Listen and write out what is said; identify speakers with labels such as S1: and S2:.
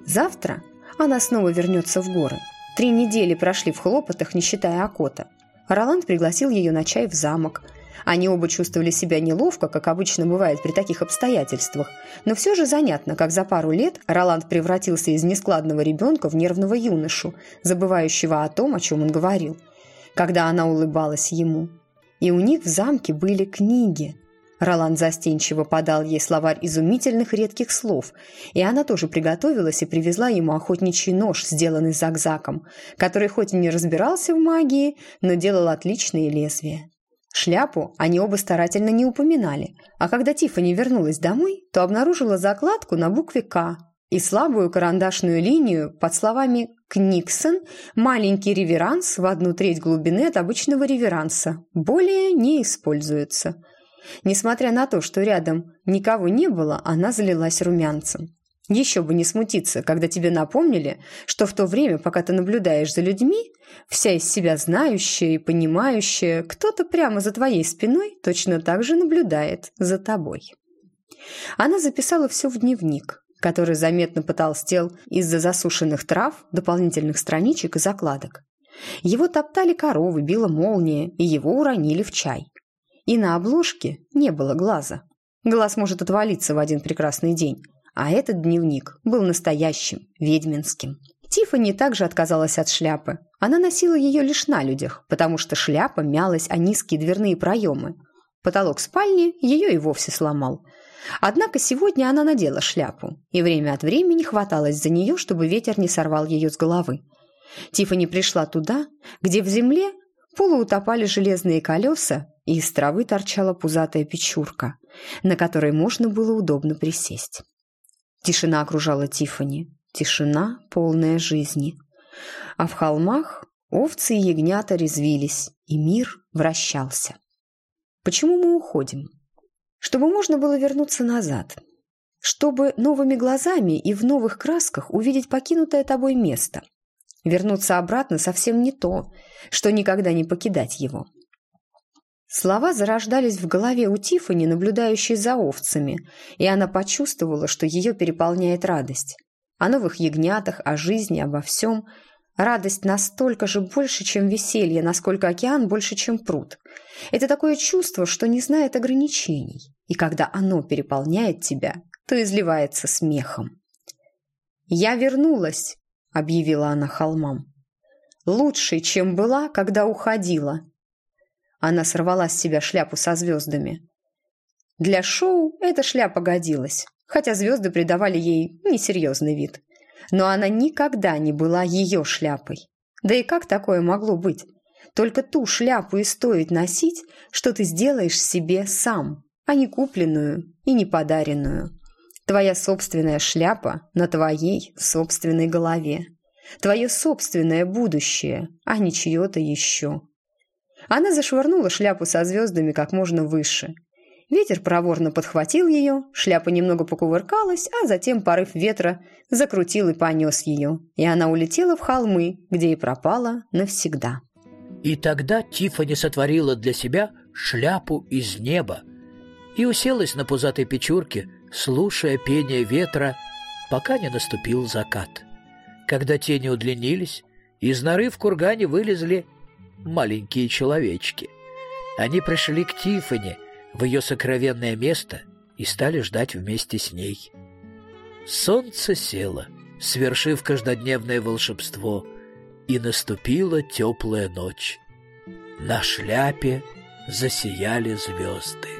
S1: Завтра она снова вернется в горы. 3 недели прошли в хлопотах, не считая Акота. Роланд пригласил ее на чай в замок. Они оба чувствовали себя неловко, как обычно бывает при таких обстоятельствах, но все же занятно, как за пару лет Роланд превратился из нескладного ребенка в нервного юношу, забывающего о том, о чем он говорил, когда она улыбалась ему. И у них в замке были книги. Роланд застенчиво подал ей словарь изумительных редких слов, и она тоже приготовилась и привезла ему охотничий нож, сделанный Зак-Заком, который хоть и не разбирался в магии, но делал отличные лезвия. Шляпу они оба старательно не упоминали, а когда Тиффани вернулась домой, то обнаружила закладку на букве «К» и слабую карандашную линию под словами «Книксон», маленький реверанс в 1/3 глубины от обычного реверанса, более не используется. Несмотря на то, что рядом никого не было, она залилась румянцем. Еще бы не смутиться, когда тебе напомнили, что в то время, пока ты наблюдаешь за людьми, вся из себя знающая и понимающая, кто-то прямо за твоей спиной точно так же наблюдает за тобой. Она записала все в дневник, который заметно потолстел из-за засушенных трав, дополнительных страничек и закладок. Его топтали коровы, била молния, и его уронили в чай. И на обложке не было глаза. Глаз может отвалиться в один прекрасный день, а этот дневник был настоящим, ведьминским. Тиффани также отказалась от шляпы. Она носила ее лишь на людях, потому что шляпа мялась о низкие дверные проемы. Потолок спальни ее и вовсе сломал. Однако сегодня она надела шляпу, и время от времени хваталась за нее, чтобы ветер не сорвал ее с головы. Тиффани пришла туда, где в земле полуутопали железные колеса, и из травы торчала пузатая печурка, на которой можно было удобно присесть. Тишина окружала Тиффани, тишина, полная жизни. А в холмах овцы и ягнята резвились, и мир вращался. Почему мы уходим? Чтобы можно было вернуться назад. Чтобы новыми глазами и в новых красках увидеть покинутое тобой место. Вернуться обратно совсем не то, что никогда не покидать его. Слова зарождались в голове у Тиффани, наблюдающей за овцами, и она почувствовала, что ее переполняет радость. О новых ягнятах, о жизни, обо всем. Радость настолько же больше, чем веселье, насколько океан больше, чем пруд. Это такое чувство, что не знает ограничений, и когда оно переполняет тебя, то изливается смехом. «Я вернулась», — объявила она холмам. «Лучше, чем была, когда уходила». Она сорвала с себя шляпу со звездами. Для шоу эта шляпа годилась, хотя звезды придавали ей несерьезный вид. Но она никогда не была ее шляпой. Да и как такое могло быть? Только ту шляпу и стоит носить, что ты сделаешь себе сам, а не купленную и не подаренную. Твоя собственная шляпа на твоей собственной голове. Твое собственное будущее, а не чье-то еще. Она зашвырнула шляпу со звездами как можно выше. Ветер проворно подхватил ее, шляпа немного покувыркалась, а затем порыв ветра закрутил и понес ее, и она улетела в холмы, где и пропала навсегда.
S2: И тогда Тиффани сотворила для себя шляпу из неба и уселась на пузатой печурке, слушая пение ветра, пока не наступил закат. Когда тени удлинились, из норы в кургане вылезли маленькие человечки. Они пришли к Тиффани в ее сокровенное место и стали ждать вместе с ней. Солнце село, свершив каждодневное волшебство, и наступила теплая ночь. На шляпе засияли звезды.